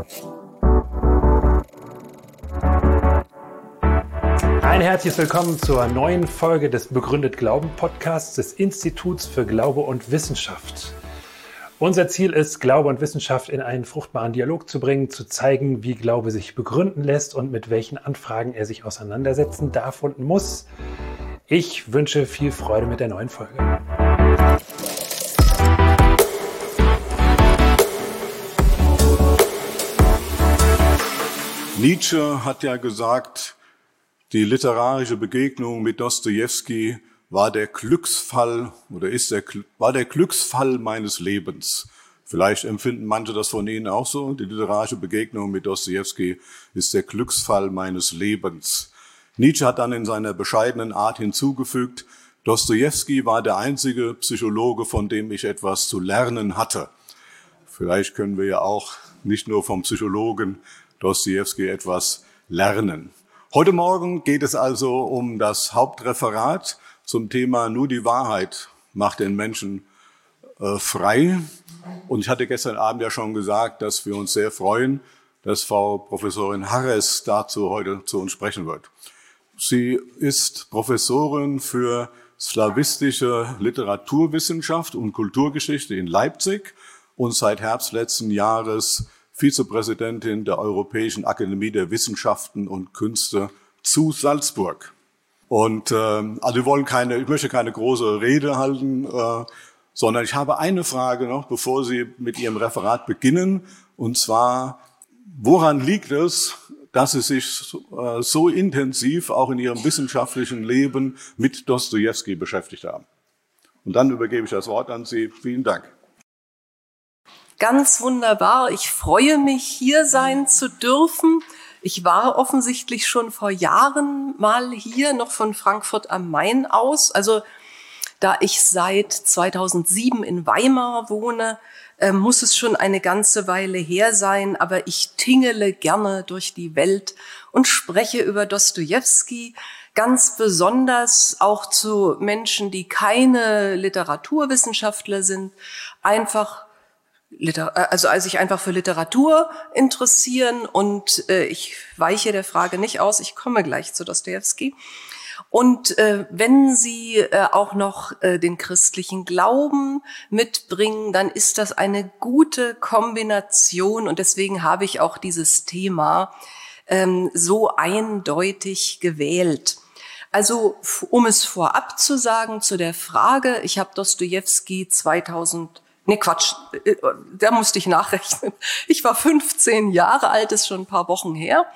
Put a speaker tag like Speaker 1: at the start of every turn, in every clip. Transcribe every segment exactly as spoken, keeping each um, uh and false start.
Speaker 1: Ein herzliches Willkommen zur neuen Folge des Begründet Glauben Podcasts des Instituts für Glaube und Wissenschaft. Unser Ziel ist, Glaube und Wissenschaft in einen fruchtbaren Dialog zu bringen, zu zeigen, wie Glaube sich begründen lässt und mit welchen Anfragen er sich auseinandersetzen darf und muss. Ich wünsche viel Freude mit der neuen Folge.
Speaker 2: Nietzsche hat ja gesagt, die literarische Begegnung mit Dostojewski war der Glücksfall oder ist der, war der Glücksfall meines Lebens. Vielleicht empfinden manche das von Ihnen auch so. Die literarische Begegnung mit Dostojewski ist der Glücksfall meines Lebens. Nietzsche hat dann in seiner bescheidenen Art hinzugefügt, Dostojewski war der einzige Psychologe, von dem ich etwas zu lernen hatte. Vielleicht können wir ja auch nicht nur vom Psychologen Dostojewski etwas lernen. Heute Morgen geht es also um das Hauptreferat zum Thema Nur die Wahrheit macht den Menschen äh, frei. Und ich hatte gestern Abend ja schon gesagt, dass wir uns sehr freuen, dass Frau Professorin Harres dazu heute zu uns sprechen wird. Sie ist Professorin für slawistische Literaturwissenschaft und Kulturgeschichte in Leipzig und seit Herbst letzten Jahres Vizepräsidentin der Europäischen Akademie der Wissenschaften und Künste zu Salzburg. Und äh, also wir wollen keine, ich möchte keine große Rede halten, äh, sondern ich habe eine Frage noch, bevor Sie mit Ihrem Referat beginnen. Und zwar, woran liegt es, dass Sie sich äh, so intensiv auch in Ihrem wissenschaftlichen Leben mit Dostojewski beschäftigt haben? Und dann übergebe ich das Wort an Sie. Vielen Dank.
Speaker 3: Ganz wunderbar. Ich freue mich, hier sein zu dürfen. Ich war offensichtlich schon vor Jahren mal hier, noch von Frankfurt am Main aus. Also da ich seit zweitausendsieben in Weimar wohne, äh, muss es schon eine ganze Weile her sein. Aber ich tingele gerne durch die Welt und spreche über Dostojewski. Ganz besonders auch zu Menschen, die keine Literaturwissenschaftler sind, einfach Also, also sich einfach für Literatur interessieren und äh, ich weiche der Frage nicht aus, ich komme gleich zu Dostojewski. Und äh, wenn Sie äh, auch noch äh, den christlichen Glauben mitbringen, dann ist das eine gute Kombination und deswegen habe ich auch dieses Thema ähm, so eindeutig gewählt. Also, um es vorab zu sagen zu der Frage, ich habe Dostojewski zweitausend Nee, Quatsch, da musste ich nachrechnen. Ich war fünfzehn Jahre alt, ist schon ein paar Wochen her.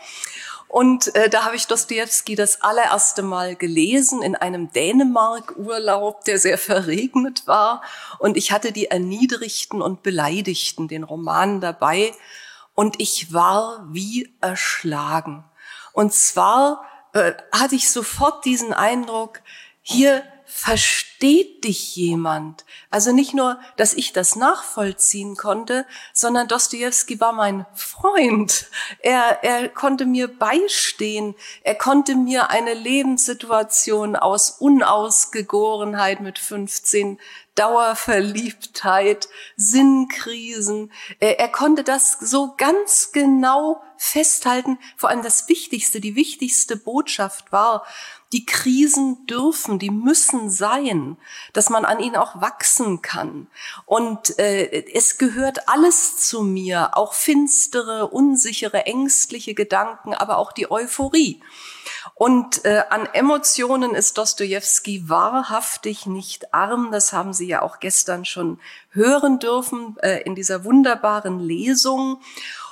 Speaker 3: Und äh, da habe ich Dostojewski das allererste Mal gelesen in einem Dänemark-Urlaub, der sehr verregnet war. Und ich hatte die Erniedrigten und Beleidigten, den Roman dabei. Und ich war wie erschlagen. Und zwar äh, hatte ich sofort diesen Eindruck, hier versteht dich jemand? Also nicht nur, dass ich das nachvollziehen konnte, sondern Dostojewski war mein Freund. Er, er konnte mir beistehen. Er konnte mir eine Lebenssituation aus Unausgegorenheit mit fünfzehn, Dauerverliebtheit, Sinnkrisen. Er, er konnte das so ganz genau festhalten. Vor allem das Wichtigste, die wichtigste Botschaft war, die Krisen dürfen, die müssen sein, dass man an ihnen auch wachsen kann. Und äh, es gehört alles zu mir, auch finstere, unsichere, ängstliche Gedanken, aber auch die Euphorie. Und äh, an Emotionen ist Dostojewski wahrhaftig nicht arm. Das haben Sie ja auch gestern schon hören dürfen äh, in dieser wunderbaren Lesung.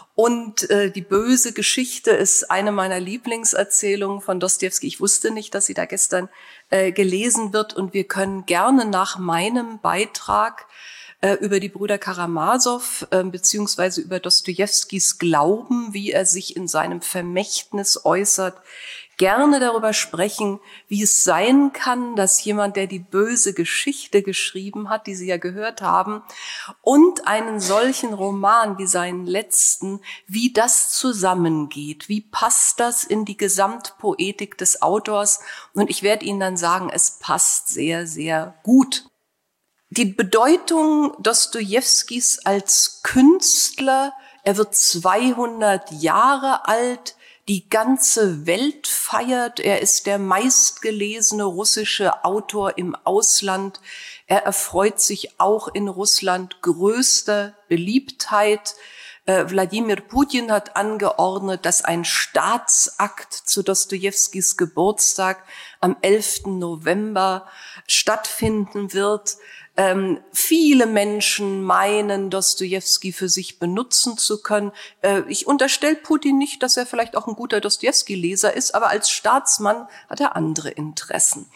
Speaker 3: Und äh, die böse Geschichte ist eine meiner Lieblingserzählungen von Dostojewski. Ich wusste nicht, dass sie da gestern äh, gelesen wird. Und wir können gerne nach meinem Beitrag äh, über die Brüder Karamasow äh, beziehungsweise über Dostojewskis Glauben, wie er sich in seinem Vermächtnis äußert, gerne darüber sprechen, wie es sein kann, dass jemand, der die böse Geschichte geschrieben hat, die Sie ja gehört haben, und einen solchen Roman wie seinen letzten, wie das zusammengeht. Wie passt das in die Gesamtpoetik des Autors? Und ich werde Ihnen dann sagen, es passt sehr, sehr gut. Die Bedeutung Dostojewskis als Künstler Er wird zweihundert Jahre alt. Die ganze Welt feiert. Er ist der meistgelesene russische Autor im Ausland. Er erfreut sich auch in Russland größter Beliebtheit. Äh, Wladimir Putin hat angeordnet, dass ein Staatsakt zu Dostojewskis Geburtstag am elften November stattfinden wird. Ähm, viele Menschen meinen, Dostojewski für sich benutzen zu können. Äh, ich unterstelle Putin nicht, dass er vielleicht auch ein guter Dostojewski-Leser ist, aber als Staatsmann hat er andere Interessen.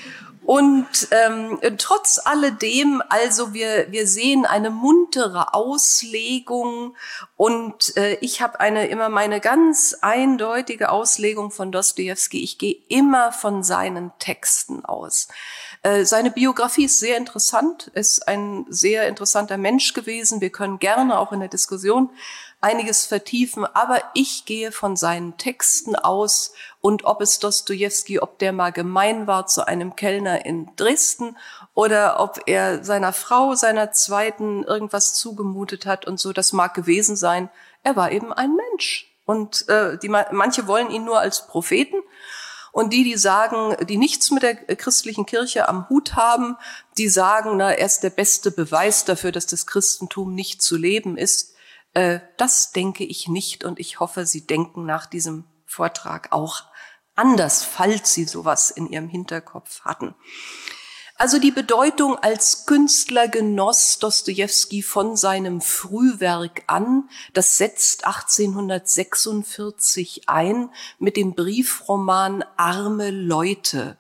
Speaker 3: Und ähm, trotz alledem, also wir wir sehen eine muntere Auslegung und äh, ich habe eine immer meine ganz eindeutige Auslegung von Dostojewski. Ich gehe immer von seinen Texten aus. Äh, seine Biografie ist sehr interessant, ist ein sehr interessanter Mensch gewesen. Wir können gerne auch in der Diskussion einiges vertiefen, aber ich gehe von seinen Texten aus und ob es Dostojewski, ob der mal gemein war zu einem Kellner in Dresden oder ob er seiner Frau, seiner zweiten irgendwas zugemutet hat und so, das mag gewesen sein. Er war eben ein Mensch und äh, die, manche wollen ihn nur als Propheten. Und die, die sagen, die nichts mit der christlichen Kirche am Hut haben, die sagen, na, er ist der beste Beweis dafür, dass das Christentum nicht zu leben ist. Äh, das denke ich nicht und ich hoffe, Sie denken nach diesem Vortrag auch anders, falls Sie sowas in Ihrem Hinterkopf hatten. Also die Bedeutung als Künstler genoss Dostojewski von seinem Frühwerk an. Das setzt achtzehnhundertsechsundvierzig ein mit dem Briefroman Arme Leute.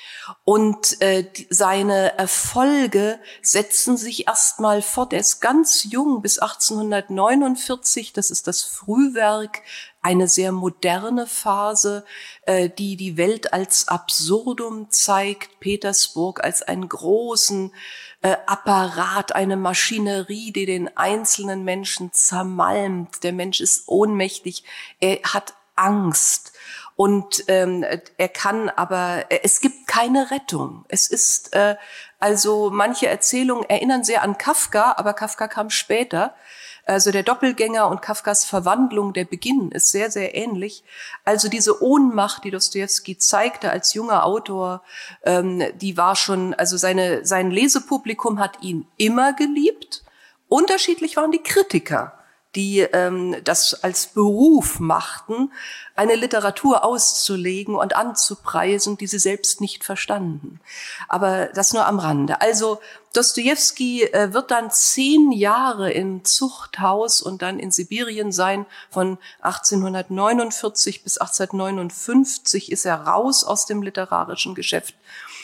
Speaker 3: Und äh, die, seine Erfolge setzen sich erstmal fort. Er ist ganz jung bis achtzehnhundertneunundvierzig. Das ist das Frühwerk, eine sehr moderne Phase, äh, die die Welt als Absurdum zeigt. Petersburg als einen großen äh, Apparat, eine Maschinerie, die den einzelnen Menschen zermalmt. Der Mensch ist ohnmächtig. Er hat Angst. Und ähm, er kann aber, es gibt keine Rettung. Es ist, äh, also manche Erzählungen erinnern sehr an Kafka, aber Kafka kam später. Also der Doppelgänger und Kafkas Verwandlung, der Beginn ist sehr, sehr ähnlich. Also diese Ohnmacht, die Dostojewski zeigte als junger Autor, ähm, die war schon, also seine, sein Lesepublikum hat ihn immer geliebt. Unterschiedlich waren die Kritiker, die ähm, das als Beruf machten, eine Literatur auszulegen und anzupreisen, die sie selbst nicht verstanden. Aber das nur am Rande. Also Dostojewski äh, wird dann zehn Jahre im Zuchthaus und dann in Sibirien sein. Von achtzehnhundertneunundvierzig bis achtzehnhundertneunundfünfzig ist er raus aus dem literarischen Geschäft.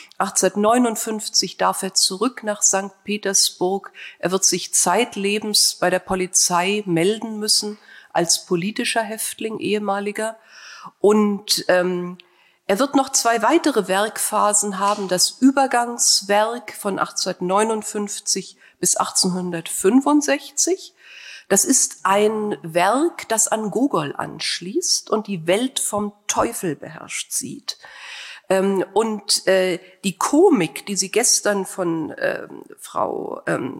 Speaker 3: achtzehnhundertneunundfünfzig darf er zurück nach Sankt Petersburg. Er wird sich zeitlebens bei der Polizei melden müssen als politischer Häftling, ehemaliger. Und ähm, er wird noch zwei weitere Werkphasen haben. Das Übergangswerk von achtzehnhundertneunundfünfzig bis achtzehnhundertfünfundsechzig. Das ist ein Werk, das an Gogol anschließt und die Welt vom Teufel beherrscht sieht. Ähm, und äh, die Komik, die Sie gestern von ähm, Frau ähm,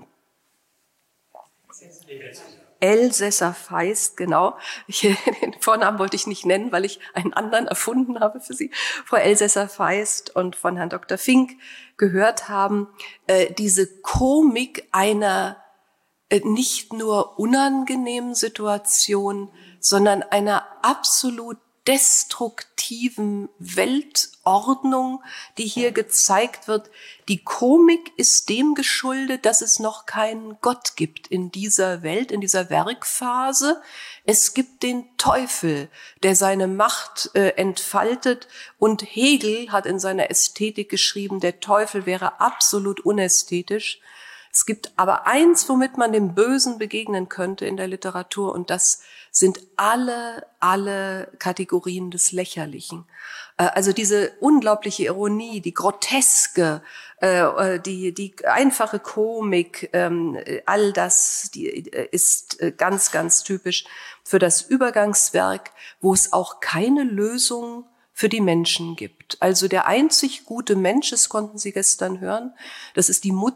Speaker 3: Elsässer Feist, genau, ich, den Vornamen wollte ich nicht nennen, weil ich einen anderen erfunden habe für Sie, Frau Elsässer Feist und von Herrn Doktor Fink gehört haben, äh, diese Komik einer äh, nicht nur unangenehmen Situation, sondern einer absolut destruktiven Weltordnung, die hier gezeigt wird. Die Komik ist dem geschuldet, dass es noch keinen Gott gibt in dieser Welt, in dieser Werkphase. Es gibt den Teufel, der seine Macht äh, entfaltet. Und Hegel hat in seiner Ästhetik geschrieben, der Teufel wäre absolut unästhetisch. Es gibt aber eins, womit man dem Bösen begegnen könnte in der Literatur, und das sind alle, alle Kategorien des Lächerlichen. Also diese unglaubliche Ironie, die Groteske, die, die einfache Komik, all das die ist ganz, ganz typisch für das Übergangswerk, wo es auch keine Lösung für die Menschen gibt. Also der einzig gute Mensch, das konnten Sie gestern hören, das ist die Mutter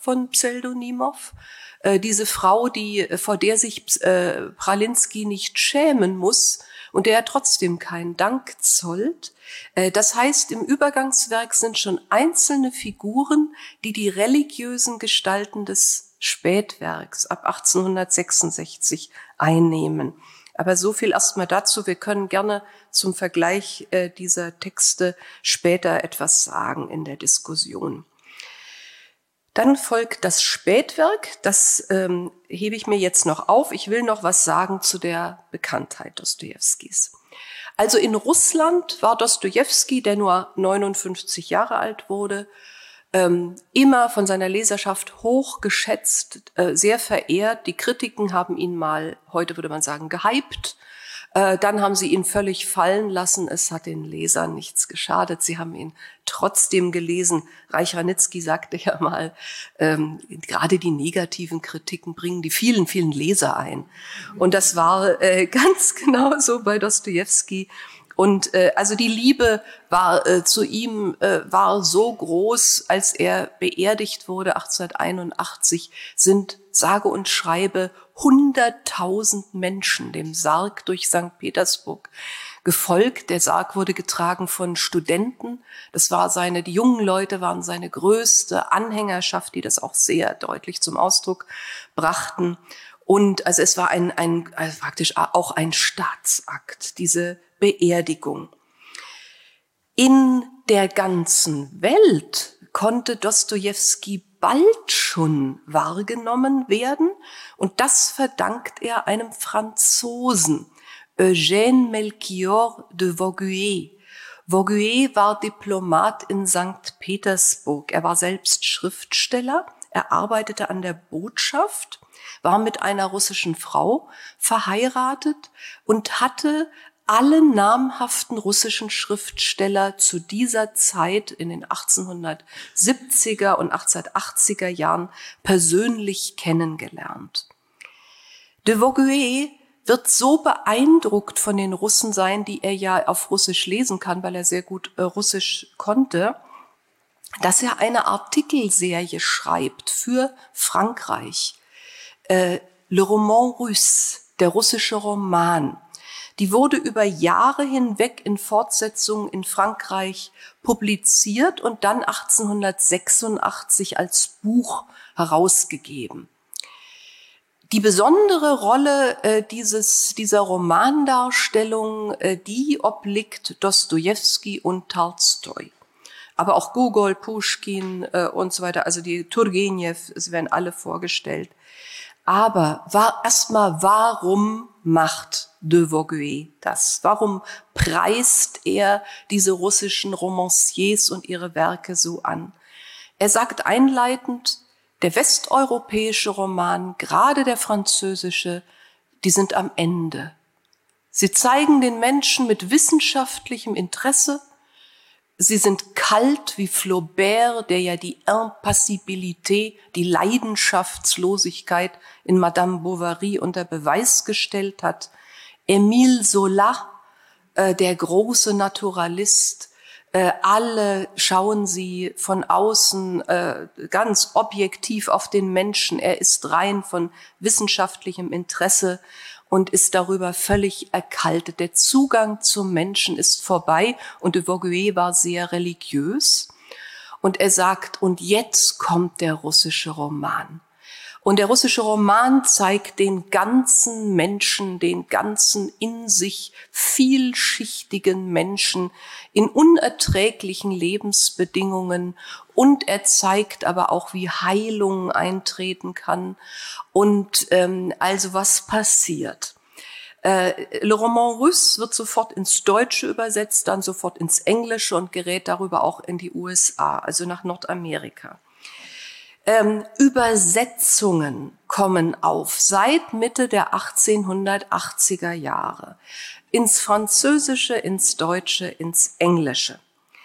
Speaker 3: von Pseldonimow. Äh, diese Frau, die, vor der sich äh, Pralinsky nicht schämen muss und der er trotzdem keinen Dank zollt. Äh, das heißt, im Übergangswerk sind schon einzelne Figuren, die die religiösen Gestalten des Spätwerks ab achtzehnhundertsechsundsechzig einnehmen. Aber so viel erstmal dazu. Wir können gerne zum Vergleich äh, dieser Texte später etwas sagen in der Diskussion. Dann folgt das Spätwerk. Das ähm, hebe ich mir jetzt noch auf. Ich will noch was sagen zu der Bekanntheit Dostojewskis. Also in Russland war Dostojewski, der nur neunundfünfzig Jahre alt wurde, Ähm, immer von seiner Leserschaft hoch geschätzt, äh, sehr verehrt. Die Kritiken haben ihn mal, heute würde man sagen, gehypt. Äh, dann haben sie ihn völlig fallen lassen. Es hat den Lesern nichts geschadet. Sie haben ihn trotzdem gelesen. Reich Ranitzky sagte ja mal, ähm, gerade die negativen Kritiken bringen die vielen, vielen Leser ein. Und das war äh, ganz genau so bei Dostojewski. Und äh, also die Liebe war äh, zu ihm äh, war so groß, als er beerdigt wurde achtzehnhunderteinundachtzig, sind sage und schreibe hunderttausend Menschen dem Sarg durch Sankt Petersburg gefolgt. Der Sarg wurde getragen von Studenten. Das war seine, die jungen Leute waren seine größte Anhängerschaft, die das auch sehr deutlich zum Ausdruck brachten. Und also es war ein, ein also praktisch auch ein Staatsakt, diese Beerdigung. In der ganzen Welt konnte Dostojewski bald schon wahrgenommen werden, und das verdankt er einem Franzosen, Eugène Melchior de Vogüé. Vogüé war Diplomat in Sankt Petersburg. Er war selbst Schriftsteller, er arbeitete an der Botschaft, war mit einer russischen Frau verheiratet und hatte alle namhaften russischen Schriftsteller zu dieser Zeit in den achtzehnhundertsiebziger und achtzehnhundertachtziger Jahren persönlich kennengelernt. De Vogüé wird so beeindruckt von den Russen sein, die er ja auf Russisch lesen kann, weil er sehr gut äh, Russisch konnte, dass er eine Artikelserie schreibt für Frankreich. Äh, Le Roman Russe, der russische Roman. Die wurde über Jahre hinweg in Fortsetzungen in Frankreich publiziert und dann achtzehnhundertsechsundachtzig als Buch herausgegeben. Die besondere Rolle äh, dieses, dieser Romandarstellung, äh, die obliegt Dostojewski und Tolstoi. Aber auch Gogol, Puschkin äh, und so weiter, also die Turgenew, es werden alle vorgestellt. Aber war erstmal, warum macht de Vogüé das? Warum preist er diese russischen Romanciers und ihre Werke so an? Er sagt einleitend, der westeuropäische Roman, gerade der französische, die sind am Ende. Sie zeigen den Menschen mit wissenschaftlichem Interesse. Sie sind kalt wie Flaubert, der ja die Impassibilité, die Leidenschaftslosigkeit in Madame Bovary unter Beweis gestellt hat. Émile Zola, äh, der große Naturalist, äh, alle schauen sie von außen äh, ganz objektiv auf den Menschen. Er ist rein von wissenschaftlichem Interesse und ist darüber völlig erkaltet. Der Zugang zum Menschen ist vorbei, und de Vogüé war sehr religiös. Und er sagt, und jetzt kommt der russische Roman. Und der russische Roman zeigt den ganzen Menschen, den ganzen in sich vielschichtigen Menschen in unerträglichen Lebensbedingungen, und er zeigt aber auch, wie Heilung eintreten kann und ähm, also was passiert. Äh, Le Roman Russe wird sofort ins Deutsche übersetzt, dann sofort ins Englische und gerät darüber auch in die U S A, also nach Nordamerika. Ähm, Übersetzungen kommen auf seit Mitte der achtzehnhundertachtziger Jahre. Ins Französische, ins Deutsche, ins Englische.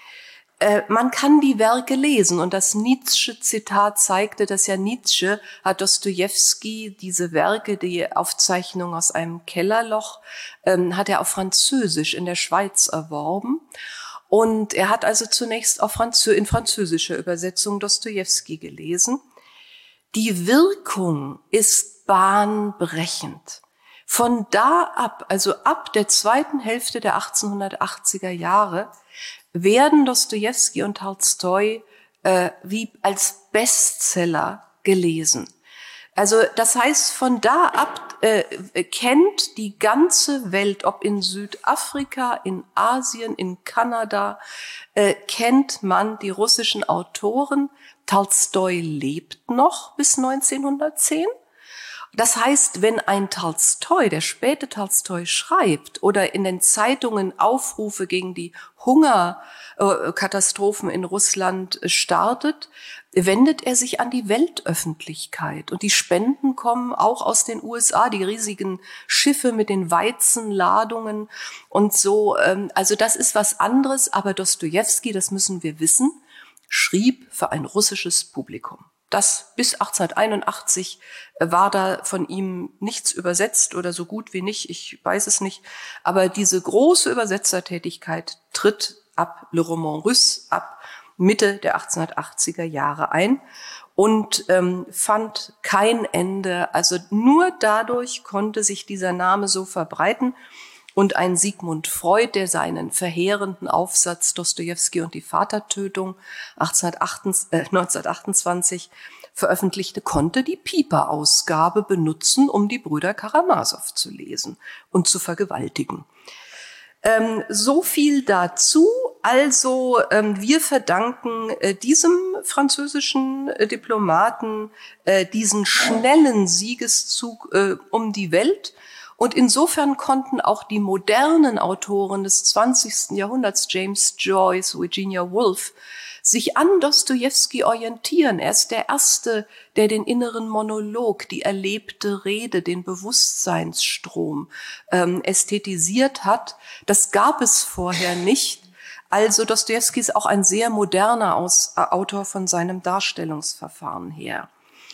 Speaker 3: Äh, man kann die Werke lesen, und das Nietzsche-Zitat zeigte, dass ja Nietzsche hat Dostojewski diese Werke, die Aufzeichnung aus einem Kellerloch, ähm, hat er auf Französisch in der Schweiz erworben. Und er hat also zunächst auf Franzö- in französischer Übersetzung Dostojewski gelesen. Die Wirkung ist bahnbrechend. Von da ab, also ab der zweiten Hälfte der achtzehnhundertachtziger Jahre, werden Dostojewski und Tolstoi äh, wie als Bestseller gelesen. Also das heißt, von da ab äh, kennt die ganze Welt, ob in Südafrika, in Asien, in Kanada, äh, kennt man die russischen Autoren. Tolstoi lebt noch bis neunzehnhundertzehn. Das heißt, wenn ein Tolstoi, der späte Tolstoi, schreibt oder in den Zeitungen Aufrufe gegen die Hungerkatastrophen in Russland startet, wendet er sich an die Weltöffentlichkeit. Und die Spenden kommen auch aus den U S A, die riesigen Schiffe mit den Weizenladungen und so. Also das ist was anderes, aber Dostojewski, das müssen wir wissen, schrieb für ein russisches Publikum. Das bis achtzehnhunderteinundachtzig war da von ihm nichts übersetzt oder so gut wie nicht, ich weiß es nicht. Aber diese große Übersetzertätigkeit tritt ab Le Roman Russe, ab Mitte der achtzehnhundertachtziger Jahre ein und ähm, fand kein Ende. Also nur dadurch konnte sich dieser Name so verbreiten. Und ein Sigmund Freud, der seinen verheerenden Aufsatz Dostojewski und die Vatertötung neunzehnhundertachtundzwanzig veröffentlichte, konnte die Pieper-Ausgabe benutzen, um die Brüder Karamasow zu lesen und zu vergewaltigen. Ähm, so viel dazu. Also ähm, wir verdanken äh, diesem französischen äh, Diplomaten äh, diesen schnellen Siegeszug äh, um die Welt. Und insofern konnten auch die modernen Autoren des zwanzigsten Jahrhunderts, James Joyce, Virginia Woolf, sich an Dostojewski orientieren. Er ist der Erste, der den inneren Monolog, die erlebte Rede, den Bewusstseinsstrom ähm, ästhetisiert hat. Das gab es vorher nicht. Also Dostojewski ist auch ein sehr moderner Aus, äh, Autor von seinem Darstellungsverfahren her.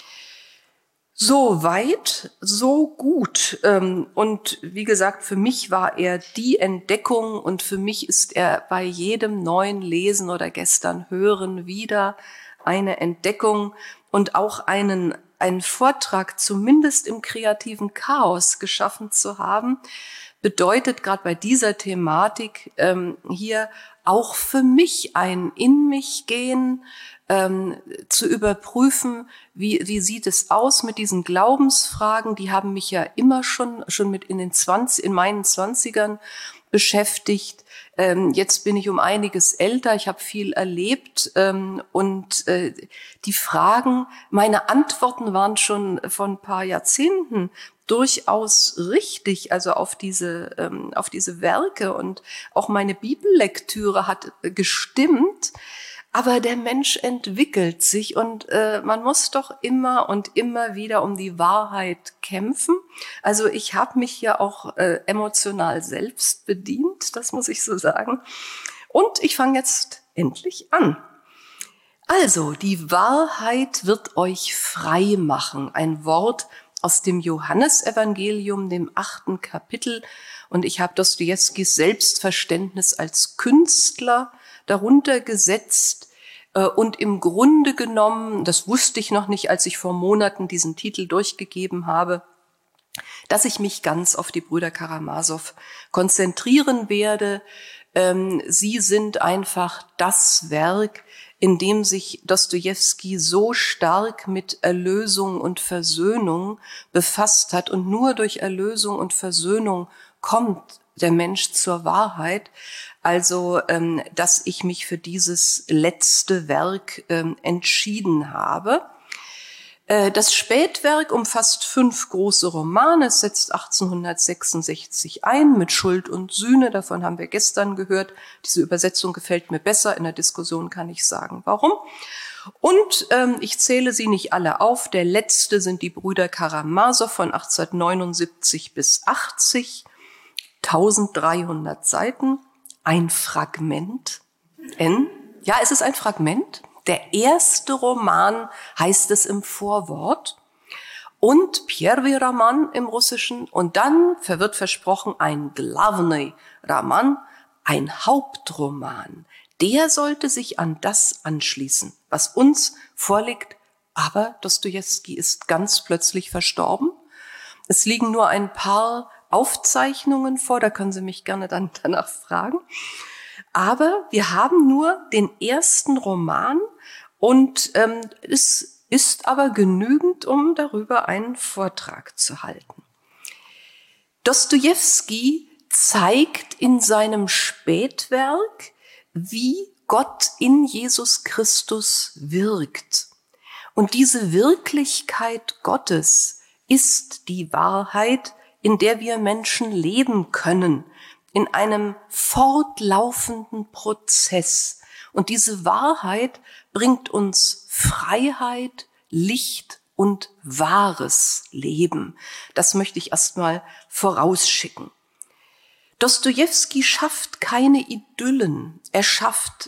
Speaker 3: So weit, so gut. Und wie gesagt, für mich war er die Entdeckung und für mich ist er bei jedem neuen Lesen oder gestern Hören wieder eine Entdeckung und auch einen, einen Vortrag zumindest im kreativen Chaos geschaffen zu haben, bedeutet gerade bei dieser Thematik ähm, hier auch für mich ein In mich gehen, Ähm, zu überprüfen, wie, wie sieht es aus mit diesen Glaubensfragen, die haben mich ja immer schon, schon mit in den zwanzig, in meinen Zwanzigern beschäftigt. Ähm, jetzt bin ich um einiges älter, ich habe viel erlebt ähm, und äh, die Fragen, meine Antworten waren schon vor ein paar Jahrzehnten durchaus richtig, also auf diese, ähm, auf diese Werke und auch meine Bibellektüre hat gestimmt. Aber der Mensch entwickelt sich und äh, man muss doch immer und immer wieder um die Wahrheit kämpfen. Also ich habe mich ja auch äh, emotional selbst bedient, das muss ich so sagen. Und ich fange jetzt endlich an. Also, die Wahrheit wird euch frei machen. Ein Wort aus dem Johannesevangelium, dem achten Kapitel. Und ich habe Dostojewskis Selbstverständnis als Künstler darunter gesetzt und im Grunde genommen, das wusste ich noch nicht, als ich vor Monaten diesen Titel durchgegeben habe, dass ich mich ganz auf die Brüder Karamasow konzentrieren werde. Sie sind einfach das Werk, in dem sich Dostojewski so stark mit Erlösung und Versöhnung befasst hat. Und nur durch Erlösung und Versöhnung kommt der Mensch zur Wahrheit. Also, ähm, dass ich mich für dieses letzte Werk ähm, entschieden habe. Äh, das Spätwerk umfasst fünf große Romane. Es setzt achtzehnhundertsechsundsechzig ein mit Schuld und Sühne. Davon haben wir gestern gehört. Diese Übersetzung gefällt mir besser. In der Diskussion kann ich sagen, warum. Und ähm, ich zähle sie nicht alle auf. Der letzte sind die Brüder Karamasow von achtzehnhundertneunundsiebzig bis achtzig. eintausenddreihundert Seiten. Ein Fragment. N. Ja, es ist ein Fragment. Der erste Roman heißt es im Vorwort. Und Pierwszy Roman im Russischen. Und dann wird versprochen ein Glavny Roman, ein Hauptroman. Der sollte sich an das anschließen, was uns vorliegt Aber Dostojewski ist ganz plötzlich verstorben. Es liegen nur ein paar Aufzeichnungen vor, da können Sie mich gerne dann danach fragen. Aber wir haben nur den ersten Roman und ähm, es ist aber genügend, um darüber einen Vortrag zu halten. Dostojewski zeigt in seinem Spätwerk, wie Gott in Jesus Christus wirkt. Und diese Wirklichkeit Gottes ist die Wahrheit, in der wir Menschen leben können, in einem fortlaufenden Prozess. Und diese Wahrheit bringt uns Freiheit, Licht und wahres Leben. Das möchte ich erstmal vorausschicken. Dostojewski schafft keine Idyllen. Er schafft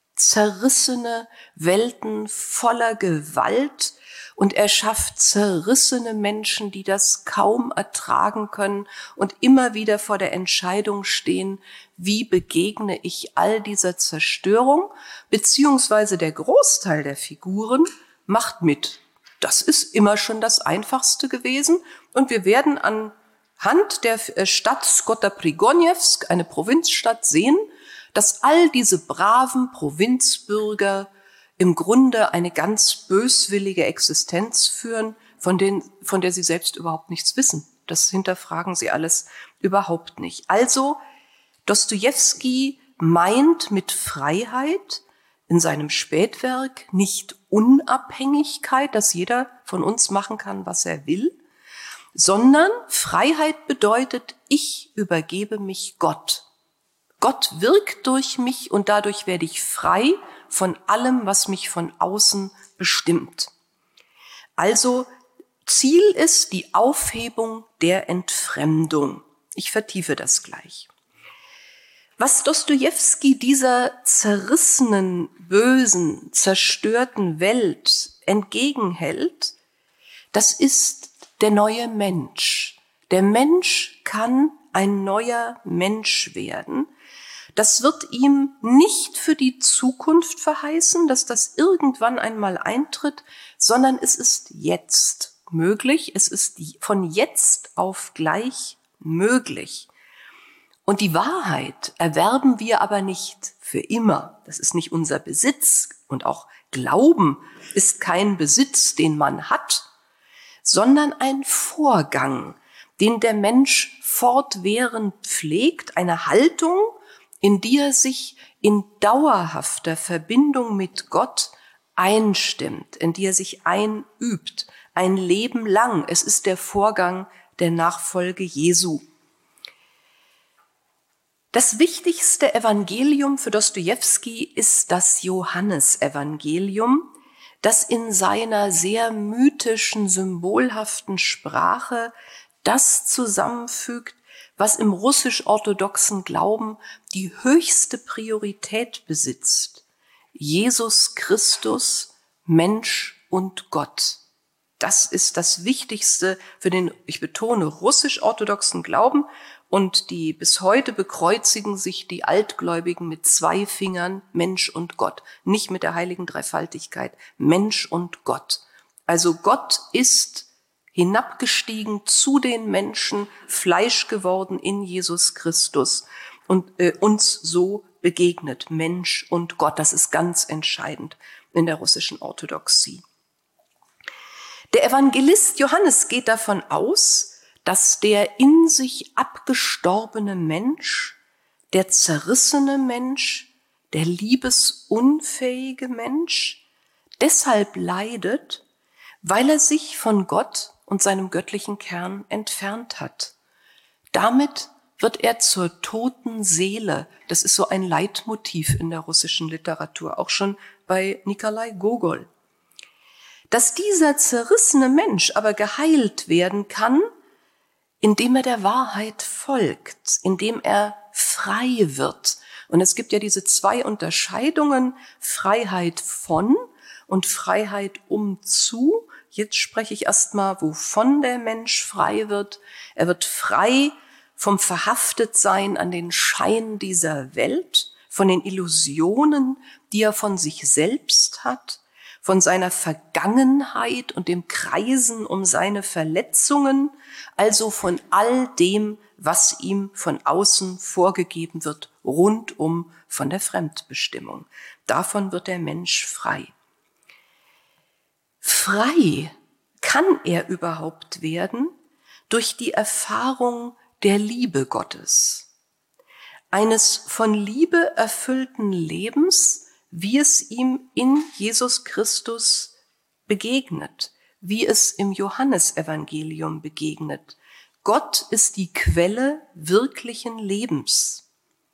Speaker 3: zerrissene Welten voller Gewalt und er schafft zerrissene Menschen, die das kaum ertragen können und immer wieder vor der Entscheidung stehen, wie begegne ich all dieser Zerstörung, beziehungsweise der Großteil der Figuren macht mit. Das ist immer schon das Einfachste gewesen und wir werden anhand der Stadt Skota Prigonjewsk, eine Provinzstadt, sehen, dass all diese braven Provinzbürger im Grunde eine ganz böswillige Existenz führen, von, denen, von der sie selbst überhaupt nichts wissen. Das hinterfragen sie alles überhaupt nicht. Also Dostojewski meint mit Freiheit in seinem Spätwerk nicht Unabhängigkeit, dass jeder von uns machen kann, was er will, sondern Freiheit bedeutet, ich übergebe mich Gott. Gott wirkt durch mich und dadurch werde ich frei von allem, was mich von außen bestimmt. Also Ziel ist die Aufhebung der Entfremdung. Ich vertiefe das gleich. Was Dostojewski dieser zerrissenen, bösen, zerstörten Welt entgegenhält, das ist der neue Mensch. Der Mensch kann ein neuer Mensch werden. Das wird ihm nicht für die Zukunft verheißen, dass das irgendwann einmal eintritt, sondern es ist jetzt möglich. Es ist von jetzt auf gleich möglich. Und die Wahrheit erwerben wir aber nicht für immer. Das ist nicht unser Besitz. Und auch Glauben ist kein Besitz, den man hat, sondern ein Vorgang, den der Mensch fortwährend pflegt, eine Haltung, in die er sich in dauerhafter Verbindung mit Gott einstimmt, in die er sich einübt, ein Leben lang. Es ist der Vorgang der Nachfolge Jesu. Das wichtigste Evangelium für Dostojewski ist das Johannesevangelium, das in seiner sehr mythischen, symbolhaften Sprache das zusammenfügt, was im russisch-orthodoxen Glauben die höchste Priorität besitzt. Jesus Christus, Mensch und Gott. Das ist das Wichtigste für den, ich betone, russisch-orthodoxen Glauben. Und die bis heute bekreuzigen sich die Altgläubigen mit zwei Fingern, Mensch und Gott. Nicht mit der heiligen Dreifaltigkeit, Mensch und Gott. Also Gott ist hinabgestiegen zu den Menschen, Fleisch geworden in Jesus Christus und äh, uns so begegnet, Mensch und Gott. Das ist ganz entscheidend in der russischen Orthodoxie. Der Evangelist Johannes geht davon aus, dass der in sich abgestorbene Mensch, der zerrissene Mensch, der liebesunfähige Mensch deshalb leidet, weil er sich von Gott und seinem göttlichen Kern entfernt hat. Damit wird er zur toten Seele. Das ist so ein Leitmotiv in der russischen Literatur, auch schon bei Nikolai Gogol. Dass dieser zerrissene Mensch aber geheilt werden kann, indem er der Wahrheit folgt, indem er frei wird. Und es gibt ja diese zwei Unterscheidungen, Freiheit von und Freiheit um zu. Jetzt spreche ich erstmal, wovon der Mensch frei wird. Er wird frei vom Verhaftetsein an den Schein dieser Welt, von den Illusionen, die er von sich selbst hat, von seiner Vergangenheit und dem Kreisen um seine Verletzungen, also von all dem, was ihm von außen vorgegeben wird, rundum von der Fremdbestimmung. Davon wird der Mensch frei. Frei kann er überhaupt werden durch die Erfahrung der Liebe Gottes, eines von Liebe erfüllten Lebens, wie es ihm in Jesus Christus begegnet, wie es im Johannesevangelium begegnet. Gott ist die Quelle wirklichen Lebens.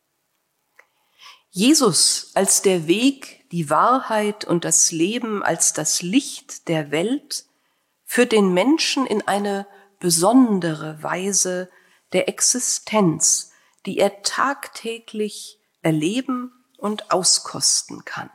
Speaker 3: Jesus als der Weg, die Wahrheit und das Leben, als das Licht der Welt, führt den Menschen in eine besondere Weise der Existenz, die er tagtäglich erleben und auskosten kann.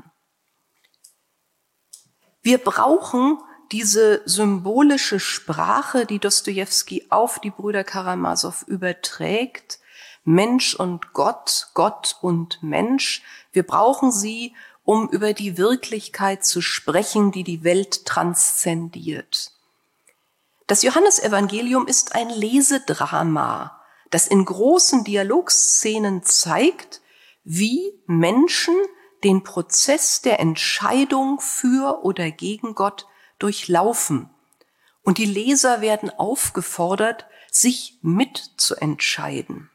Speaker 3: Wir brauchen diese symbolische Sprache, die Dostojewski auf die Brüder Karamasow überträgt, Mensch und Gott, Gott und Mensch. Wir brauchen sie, um über die Wirklichkeit zu sprechen, die die Welt transzendiert. Das Johannesevangelium ist ein Lesedrama, das in großen Dialogszenen zeigt, wie Menschen den Prozess der Entscheidung für oder gegen Gott durchlaufen. Und die Leser werden aufgefordert, sich mitzuentscheiden.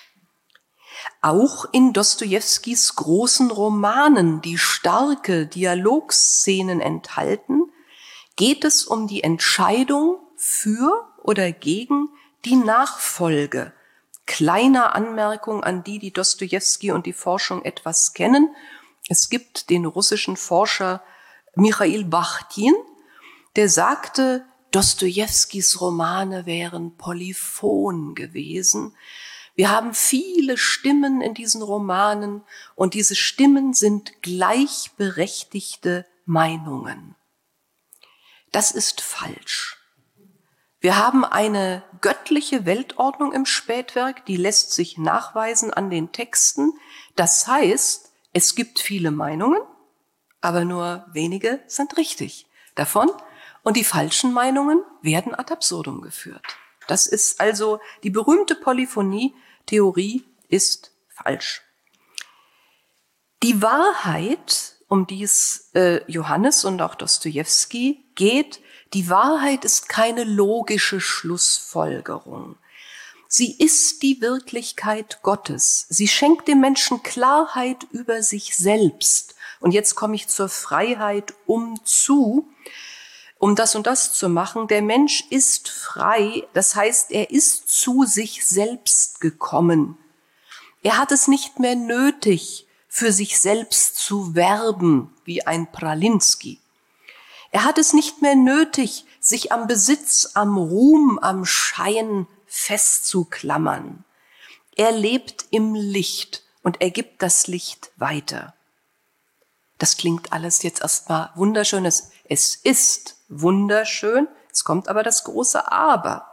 Speaker 3: Auch in Dostojewskis großen Romanen, die starke Dialogszenen enthalten, geht es um die Entscheidung für oder gegen die Nachfolge. Kleiner Anmerkung an die, die Dostojewski und die Forschung etwas kennen. Es gibt den russischen Forscher Michail Bachtin, der sagte, Dostojewskis Romane wären polyphon gewesen. Wir haben viele Stimmen in diesen Romanen und diese Stimmen sind gleichberechtigte Meinungen. Das ist falsch. Wir haben eine göttliche Weltordnung im Spätwerk, die lässt sich nachweisen an den Texten. Das heißt, es gibt viele Meinungen, aber nur wenige sind richtig davon. Und die falschen Meinungen werden ad absurdum geführt. Das ist also die berühmte Polyphonie-Theorie ist falsch. Die Wahrheit, um die es äh, Johannes und auch Dostojewski geht, die Wahrheit ist keine logische Schlussfolgerung. Sie ist die Wirklichkeit Gottes. Sie schenkt dem Menschen Klarheit über sich selbst. Und jetzt komme ich zur Freiheit umzu, um das und das zu machen. Der Mensch ist frei, das heißt, er ist zu sich selbst gekommen. Er hat es nicht mehr nötig, für sich selbst zu werben, wie ein Pralinski. Er hat es nicht mehr nötig, sich am Besitz, am Ruhm, am Schein festzuklammern. Er lebt im Licht und er gibt das Licht weiter. Das klingt alles jetzt erstmal wunderschön. Es ist wunderschön, es kommt aber das große Aber.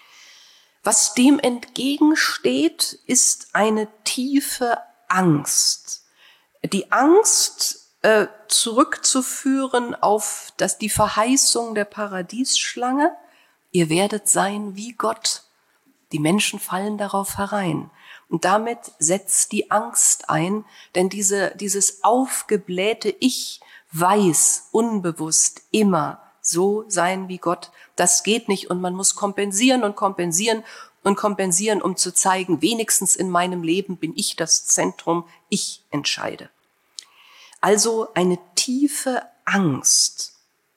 Speaker 3: Was dem entgegensteht, ist eine tiefe Angst. Die Angst äh, zurückzuführen auf das, die Verheißung der Paradiesschlange, ihr werdet sein wie Gott. Die Menschen fallen darauf herein. Und damit setzt die Angst ein, denn diese, dieses aufgeblähte Ich weiß unbewusst immer so sein wie Gott, das geht nicht und man muss kompensieren und kompensieren und kompensieren, um zu zeigen, wenigstens in meinem Leben bin ich das Zentrum, ich entscheide. Also eine tiefe Angst.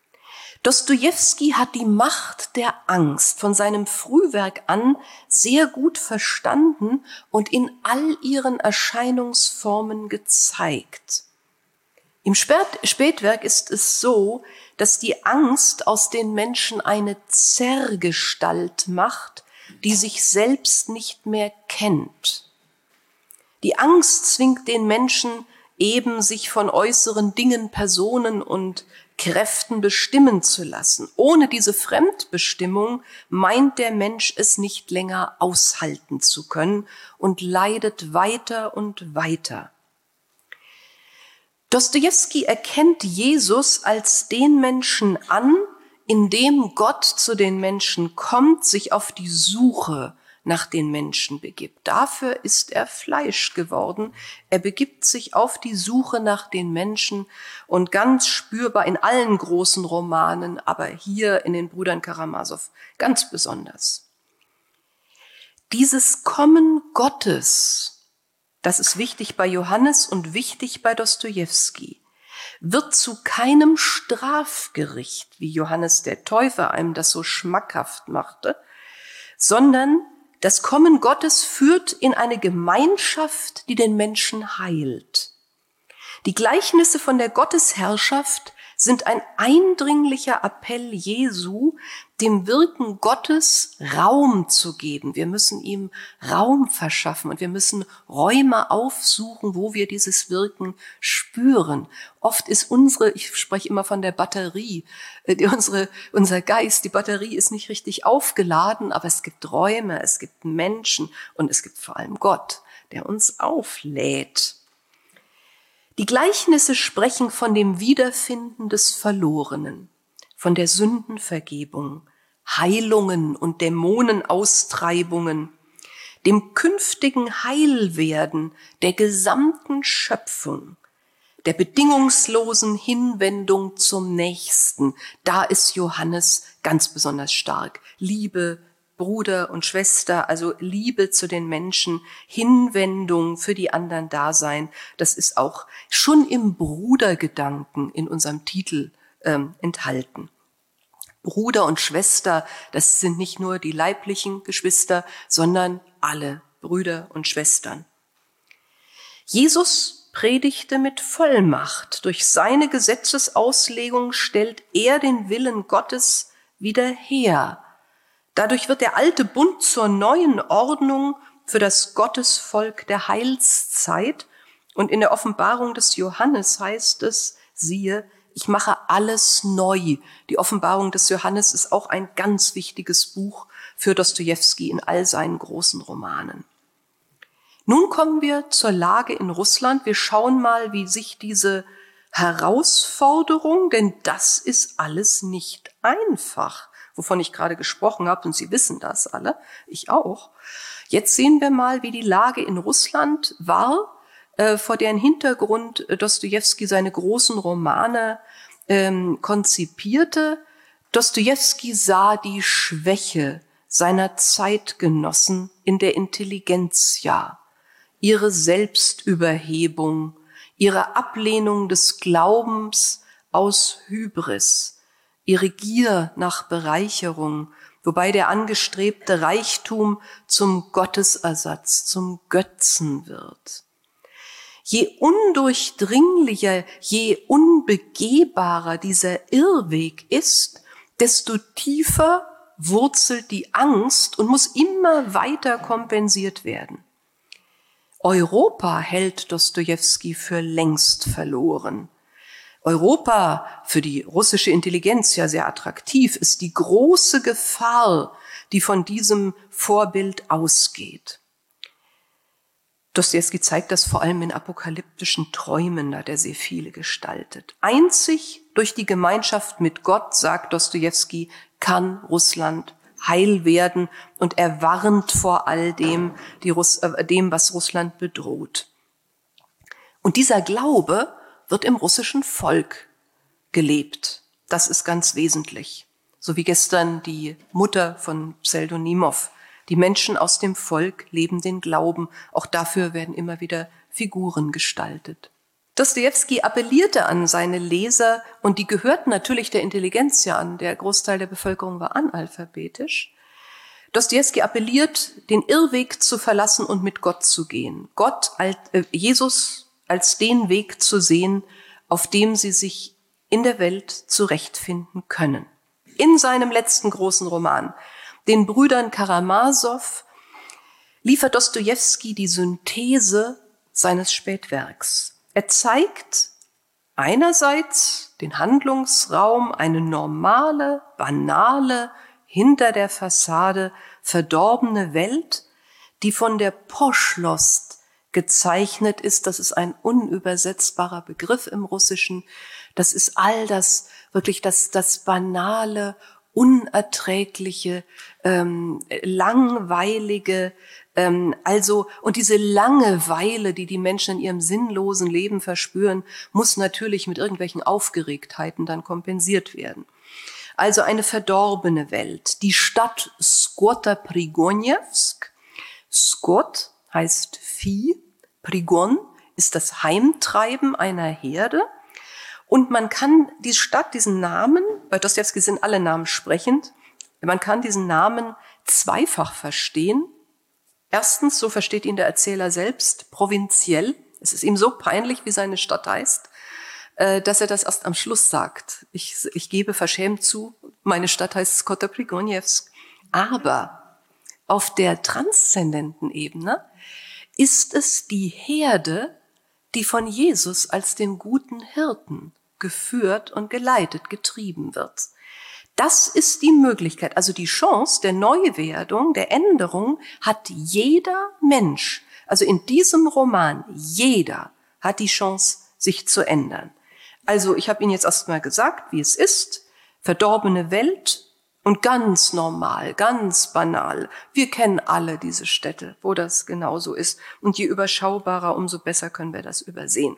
Speaker 3: Dostojewski hat die Macht der Angst von seinem Frühwerk an sehr gut verstanden und in all ihren Erscheinungsformen gezeigt. Im Spätwerk ist es so, dass die Angst aus den Menschen eine Zerrgestalt macht, die sich selbst nicht mehr kennt. Die Angst zwingt den Menschen eben, sich von äußeren Dingen, Personen und Kräften bestimmen zu lassen. Ohne diese Fremdbestimmung meint der Mensch es nicht länger aushalten zu können und leidet weiter und weiter. Dostojewski erkennt Jesus als den Menschen an, in dem Gott zu den Menschen kommt, sich auf die Suche nach den Menschen begibt. Dafür ist er Fleisch geworden. Er begibt sich auf die Suche nach den Menschen und ganz spürbar in allen großen Romanen, aber hier in den Brüdern Karamasow ganz besonders. Dieses Kommen Gottes, das ist wichtig bei Johannes und wichtig bei Dostojewski, wird zu keinem Strafgericht, wie Johannes der Täufer einem das so schmackhaft machte, sondern das Kommen Gottes führt in eine Gemeinschaft, die den Menschen heilt. Die Gleichnisse von der Gottesherrschaft sind ein eindringlicher Appell Jesu, dem Wirken Gottes Raum zu geben. Wir müssen ihm Raum verschaffen und wir müssen Räume aufsuchen, wo wir dieses Wirken spüren. Oft ist unsere, ich spreche immer von der Batterie, die unsere, unser Geist, die Batterie ist nicht richtig aufgeladen, aber es gibt Räume, es gibt Menschen und es gibt vor allem Gott, der uns auflädt. Die Gleichnisse sprechen von dem Wiederfinden des Verlorenen, von der Sündenvergebung, Heilungen und Dämonenaustreibungen, dem künftigen Heilwerden der gesamten Schöpfung, der bedingungslosen Hinwendung zum Nächsten. Da ist Johannes ganz besonders stark. Liebe, Bruder und Schwester, also Liebe zu den Menschen, Hinwendung für die anderen Dasein, das ist auch schon im Brudergedanken in unserem Titel ähm, enthalten. Bruder und Schwester, das sind nicht nur die leiblichen Geschwister, sondern alle Brüder und Schwestern. Jesus predigte mit Vollmacht. Durch seine Gesetzesauslegung stellt er den Willen Gottes wieder her. Dadurch wird der alte Bund zur neuen Ordnung für das Gottesvolk der Heilszeit. Und in der Offenbarung des Johannes heißt es, siehe, ich mache alles neu. Die Offenbarung des Johannes ist auch ein ganz wichtiges Buch für Dostojewski in all seinen großen Romanen. Nun kommen wir zur Lage in Russland. Wir schauen mal, wie sich diese Herausforderung, denn das ist alles nicht einfach, wovon ich gerade gesprochen habe, und Sie wissen das alle, ich auch. Jetzt sehen wir mal, wie die Lage in Russland war, äh, vor deren Hintergrund Dostojewski seine großen Romane ähm, konzipierte. Dostojewski sah die Schwäche seiner Zeitgenossen in der Intelligenzia, ihre Selbstüberhebung, ihre Ablehnung des Glaubens aus Hybris, ihre Gier nach Bereicherung, wobei der angestrebte Reichtum zum Gottesersatz, zum Götzen wird. Je undurchdringlicher, je unbegehbarer dieser Irrweg ist, desto tiefer wurzelt die Angst und muss immer weiter kompensiert werden. Europa hält Dostojewski für längst verloren. Europa, für die russische Intelligenz ja sehr attraktiv, ist die große Gefahr, die von diesem Vorbild ausgeht. Dostojewski zeigt das vor allem in apokalyptischen Träumen, da der sehr viele gestaltet. Einzig durch die Gemeinschaft mit Gott, sagt Dostojewski, kann Russland heil werden, und er warnt vor all dem, die Russ- äh, dem, was Russland bedroht. Und dieser Glaube wird im russischen Volk gelebt. Das ist ganz wesentlich. So wie gestern die Mutter von Pseldonimow. Die Menschen aus dem Volk leben den Glauben. Auch dafür werden immer wieder Figuren gestaltet. Dostojewski appellierte an seine Leser, und die gehörten natürlich der Intelligenz ja an. Der Großteil der Bevölkerung war analphabetisch. Dostojewski appelliert, den Irrweg zu verlassen und mit Gott zu gehen. Gott, äh, Jesus als den Weg zu sehen, auf dem sie sich in der Welt zurechtfinden können. In seinem letzten großen Roman, den Brüdern Karamasow, liefert Dostojewski die Synthese seines Spätwerks. Er zeigt einerseits den Handlungsraum, eine normale, banale, hinter der Fassade verdorbene Welt, die von der Poschlost gezeichnet ist. Das ist ein unübersetzbarer Begriff im Russischen. Das ist all das, wirklich das, das banale, unerträgliche, ähm, langweilige, ähm, also, und diese Langeweile, die die Menschen in ihrem sinnlosen Leben verspüren, muss natürlich mit irgendwelchen Aufgeregtheiten dann kompensiert werden. Also eine verdorbene Welt. Die Stadt Skota-Prigonjewsk. Skot heißt Vieh, Prigon ist das Heimtreiben einer Herde. Und man kann die Stadt, diesen Namen, bei Dostojewski sind alle Namen sprechend, man kann diesen Namen zweifach verstehen. Erstens, so versteht ihn der Erzähler selbst, provinziell. Es ist ihm so peinlich, wie seine Stadt heißt, dass er das erst am Schluss sagt. Ich, ich gebe verschämt zu, meine Stadt heißt Skota-Prigonjewsk. Aber auf der transzendenten Ebene ist es die Herde, die von Jesus als dem guten Hirten geführt und geleitet, getrieben wird. Das ist die Möglichkeit, also die Chance der Neuwerdung, der Änderung hat jeder Mensch, also in diesem Roman, jeder hat die Chance, sich zu ändern. Also ich habe Ihnen jetzt erstmal gesagt, wie es ist, verdorbene Welt und ganz normal, ganz banal. Wir kennen alle diese Städte, wo das genauso ist. Und je überschaubarer, umso besser können wir das übersehen.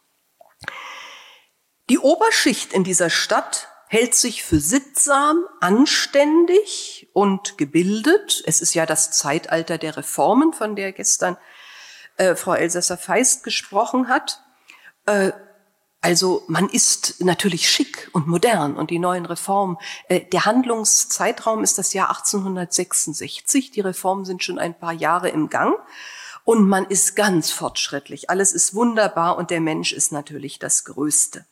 Speaker 3: Die Oberschicht in dieser Stadt hält sich für sittsam, anständig und gebildet. Es ist ja das Zeitalter der Reformen, von der gestern äh, Frau Elsässer-Feist gesprochen hat. Äh, Also man ist natürlich schick und modern und die neuen Reformen. Äh, der Handlungszeitraum ist das Jahr achtzehnhundertsechsundsechzig. Die Reformen sind schon ein paar Jahre im Gang und man ist ganz fortschrittlich. Alles ist wunderbar und der Mensch ist natürlich das Größte.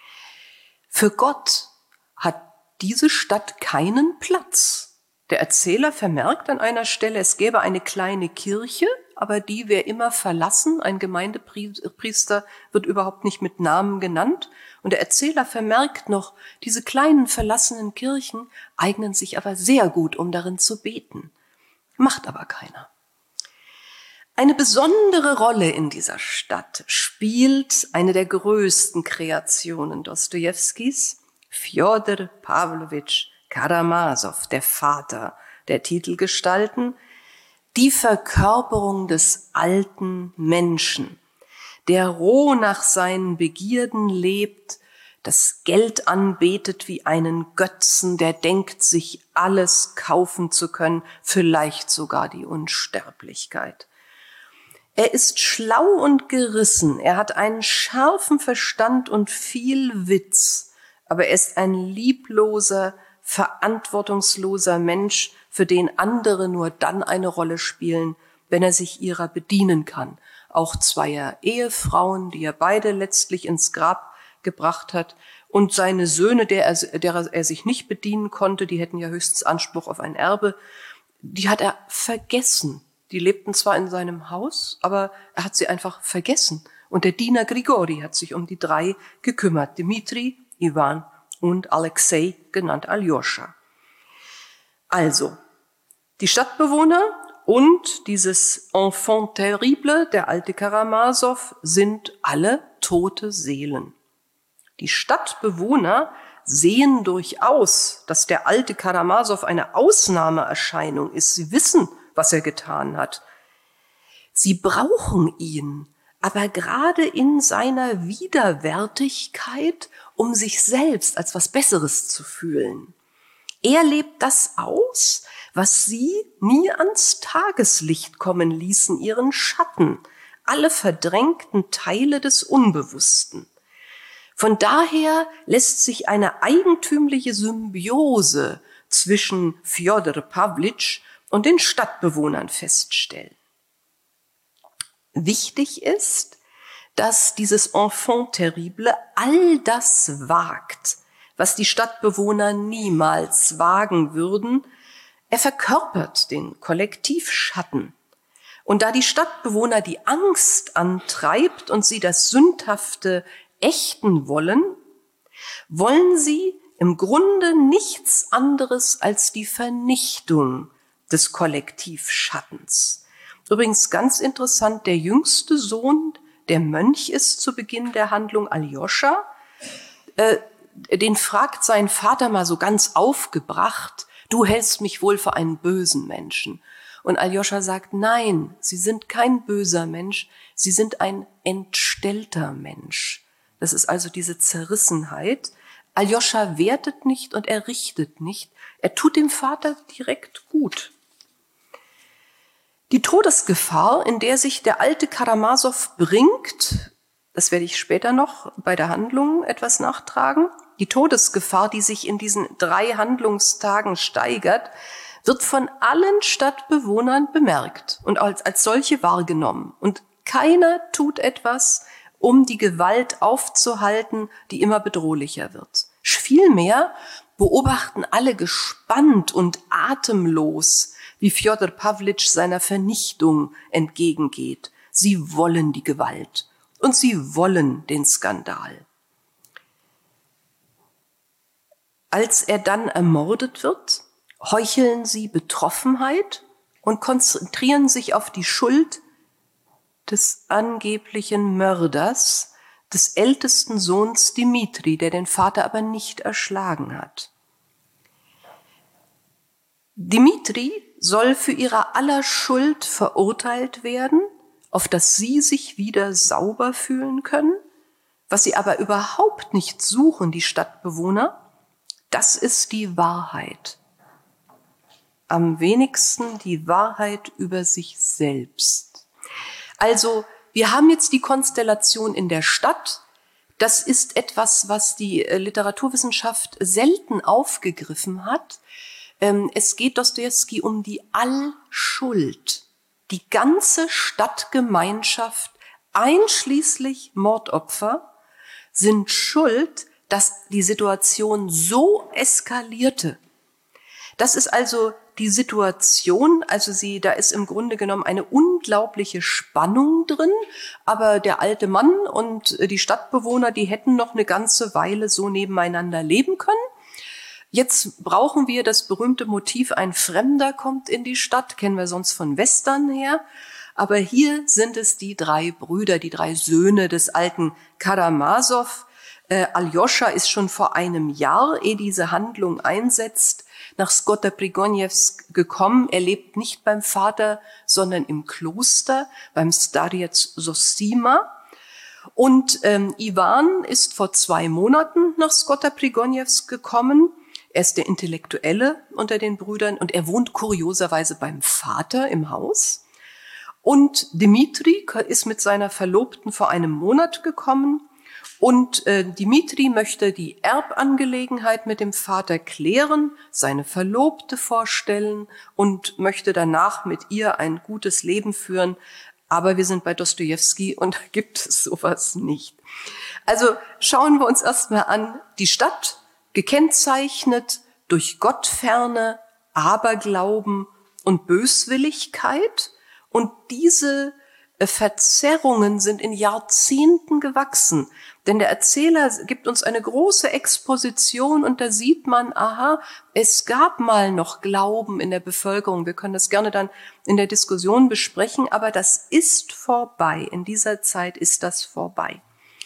Speaker 3: Für Gott hat diese Stadt keinen Platz. Der Erzähler vermerkt an einer Stelle, es gäbe eine kleine Kirche, aber die wäre immer verlassen. Ein Gemeindepriester wird überhaupt nicht mit Namen genannt. Und der Erzähler vermerkt noch, diese kleinen verlassenen Kirchen eignen sich aber sehr gut, um darin zu beten. Macht aber keiner. Eine besondere Rolle in dieser Stadt spielt eine der größten Kreationen Dostojewskis, Fjodor Pawlowitsch Karamasow, der Vater der Titelgestalten, die Verkörperung des alten Menschen, der roh nach seinen Begierden lebt, das Geld anbetet wie einen Götzen, der denkt, sich alles kaufen zu können, vielleicht sogar die Unsterblichkeit. Er ist schlau und gerissen, er hat einen scharfen Verstand und viel Witz, aber er ist ein liebloser, verantwortungsloser Mensch, für den andere nur dann eine Rolle spielen, wenn er sich ihrer bedienen kann. Auch zweier Ehefrauen, die er beide letztlich ins Grab gebracht hat, und seine Söhne, der er, derer er sich nicht bedienen konnte, die hätten ja höchstens Anspruch auf ein Erbe, die hat er vergessen. Die lebten zwar in seinem Haus, aber er hat sie einfach vergessen. Und der Diener Grigori hat sich um die drei gekümmert, Dmitri, Iwan und Alexei, genannt Aljoscha. Also, die Stadtbewohner und dieses Enfant terrible, der alte Karamasow, sind alle tote Seelen. Die Stadtbewohner sehen durchaus, dass der alte Karamasow eine Ausnahmeerscheinung ist. Sie wissen, was er getan hat. Sie brauchen ihn, aber gerade in seiner Widerwärtigkeit, um sich selbst als was Besseres zu fühlen. Er lebt das aus, was sie nie ans Tageslicht kommen ließen, ihren Schatten, alle verdrängten Teile des Unbewussten. Von daher lässt sich eine eigentümliche Symbiose zwischen Fjodor Pawlowitsch und den Stadtbewohnern feststellen. Wichtig ist, dass dieses Enfant terrible all das wagt, was die Stadtbewohner niemals wagen würden. Er verkörpert den Kollektivschatten. Und da die Stadtbewohner die Angst antreibt und sie das Sündhafte ächten wollen, wollen sie im Grunde nichts anderes als die Vernichtung des Kollektivschattens. Übrigens ganz interessant, der jüngste Sohn, der Mönch ist zu Beginn der Handlung, Aljoscha, äh, den fragt sein Vater mal so ganz aufgebracht, du hältst mich wohl für einen bösen Menschen. Und Aljoscha sagt, nein, Sie sind kein böser Mensch, Sie sind ein entstellter Mensch. Das ist also diese Zerrissenheit. Aljoscha wertet nicht und er richtet nicht. Er tut dem Vater direkt gut. Die Todesgefahr, in der sich der alte Karamasow bringt, das werde ich später noch bei der Handlung etwas nachtragen, die Todesgefahr, die sich in diesen drei Handlungstagen steigert, wird von allen Stadtbewohnern bemerkt und als, als solche wahrgenommen. Und keiner tut etwas, um die Gewalt aufzuhalten, die immer bedrohlicher wird. Vielmehr beobachten alle gespannt und atemlos, wie Fjodor Pawlitsch seiner Vernichtung entgegengeht. Sie wollen die Gewalt und sie wollen den Skandal. Als er dann ermordet wird, heucheln sie Betroffenheit und konzentrieren sich auf die Schuld des angeblichen Mörders, des ältesten Sohns Dimitri, der den Vater aber nicht erschlagen hat. Dimitri soll für ihre aller Schuld verurteilt werden, auf dass sie sich wieder sauber fühlen können, was sie aber überhaupt nicht suchen, die Stadtbewohner, das ist die Wahrheit. Am wenigsten die Wahrheit über sich selbst. Also, wir haben jetzt die Konstellation in der Stadt. Das ist etwas, was die Literaturwissenschaft selten aufgegriffen hat. Es geht Dostojewski um die Allschuld. Die ganze Stadtgemeinschaft, einschließlich Mordopfer, sind schuld, dass die Situation so eskalierte. Das ist also die Situation, also sie, da ist im Grunde genommen eine unglaubliche Spannung drin, aber der alte Mann und die Stadtbewohner, die hätten noch eine ganze Weile so nebeneinander leben können. Jetzt brauchen wir das berühmte Motiv, ein Fremder kommt in die Stadt, kennen wir sonst von Western her. Aber hier sind es die drei Brüder, die drei Söhne des alten Karamasow. Äh, Aljoscha ist schon vor einem Jahr, ehe diese Handlung einsetzt, nach Skota Prigonjewsk gekommen. Er lebt nicht beim Vater, sondern im Kloster, beim Starec Zosima. Und ähm, Iwan ist vor zwei Monaten nach Skota Prigonjewsk gekommen. Er ist der Intellektuelle unter den Brüdern und er wohnt kurioserweise beim Vater im Haus. Und Dimitri ist mit seiner Verlobten vor einem Monat gekommen. Und äh, Dimitri möchte die Erbangelegenheit mit dem Vater klären, seine Verlobte vorstellen und möchte danach mit ihr ein gutes Leben führen. Aber wir sind bei Dostojewski und da gibt es sowas nicht. Also schauen wir uns erstmal an, die Stadt, gekennzeichnet durch Gottferne, Aberglauben und Böswilligkeit. Und diese Verzerrungen sind in Jahrzehnten gewachsen. Denn der Erzähler gibt uns eine große Exposition und da sieht man, aha, es gab mal noch Glauben in der Bevölkerung. Wir können das gerne dann in der Diskussion besprechen, aber das ist vorbei. In dieser Zeit ist das vorbei.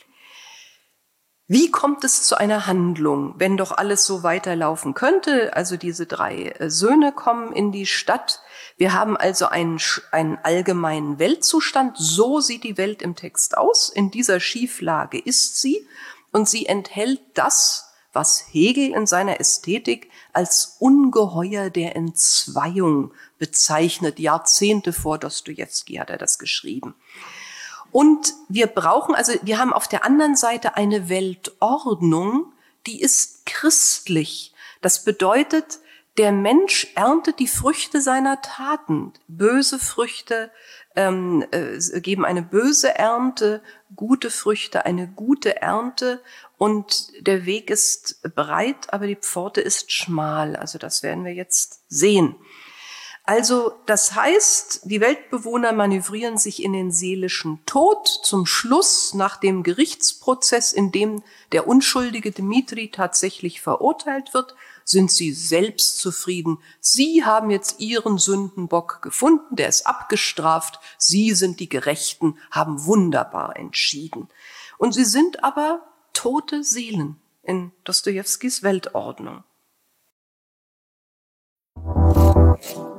Speaker 3: Wie kommt es zu einer Handlung, wenn doch alles so weiterlaufen könnte? Also diese drei Söhne kommen in die Stadt. Wir haben also einen, einen allgemeinen Weltzustand. So sieht die Welt im Text aus. In dieser Schieflage ist sie. Und sie enthält das, was Hegel in seiner Ästhetik als Ungeheuer der Entzweiung bezeichnet. Jahrzehnte vor Dostojewski hat er das geschrieben. Und wir brauchen, also wir haben auf der anderen Seite eine Weltordnung, die ist christlich. Das bedeutet, der Mensch erntet die Früchte seiner Taten. Böse Früchte ähm, äh, geben eine böse Ernte, gute Früchte eine gute Ernte. Und der Weg ist breit, aber die Pforte ist schmal. Also das werden wir jetzt sehen. Also das heißt, die Weltbewohner manövrieren sich in den seelischen Tod. Zum Schluss, nach dem Gerichtsprozess, in dem der unschuldige Dmitri tatsächlich verurteilt wird, sind sie selbst zufrieden. Sie haben jetzt ihren Sündenbock gefunden, der ist abgestraft. Sie sind die Gerechten, haben wunderbar entschieden. Und sie sind aber tote Seelen in Dostojewskis Weltordnung.